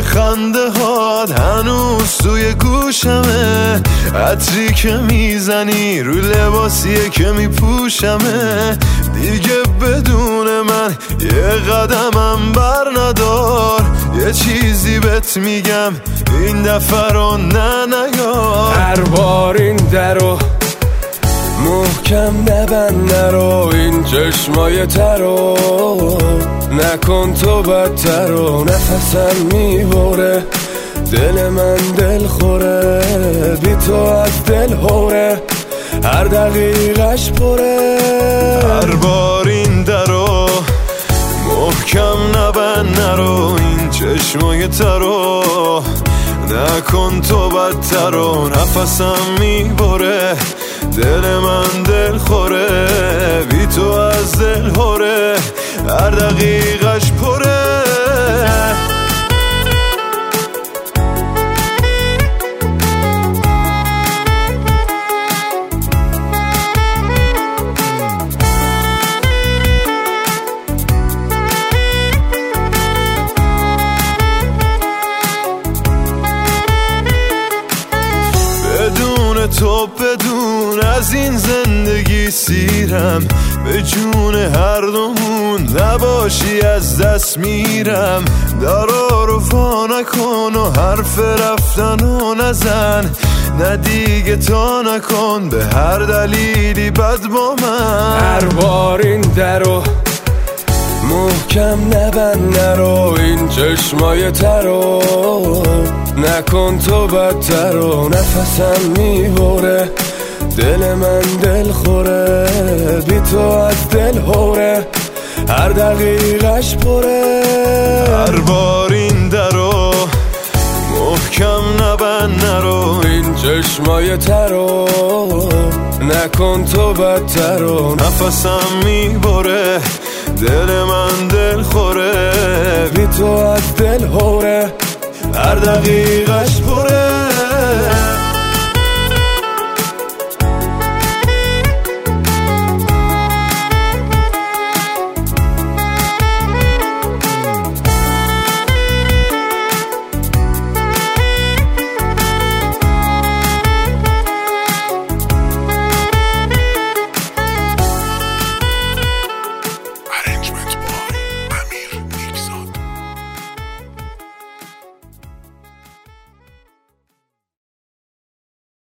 خنده هات هنوز توی گوشمه، عطری که میزنی رو لباسیه که میپوشمه. دیگه بدون من یه قدمم بر ندار، یه چیزی بهت میگم این دفعه رو نیار. هر بار این درو محکم نبند، نرو این چشمای ترو نکن تو بدتر و نفسم میبره، دل من دل خوره، بی تو از دل هوره، هر دقیقش پره. هر بار این درو محکم نبند، نرو این چشمای ترو نکن تو بدتر و نفسم میبره، دل من دل خوره، بی تو از دل هوره، هر دقیقش پره. تو بدون از این زندگی سیرم، به جون هر دومون نباشی از دست میرم. درا رو وا نکن و حرف رفتن و نزن، نه دیگه تا نکن به هر دلیلی بد با من. هر بار این درو محکم نبند، نرو این چشمای ترو نکن تو بدتر و نفسم میبره، دل من دل خوره، بی تو از دل هوره، هر دقیقش پره. هر بار این درو محکم نبند، نرو این چشمای ترو نکن تو بدتر و نفسم میبره، دل من دل خوره، بی تو از دل هوره، هر دقیقش پره.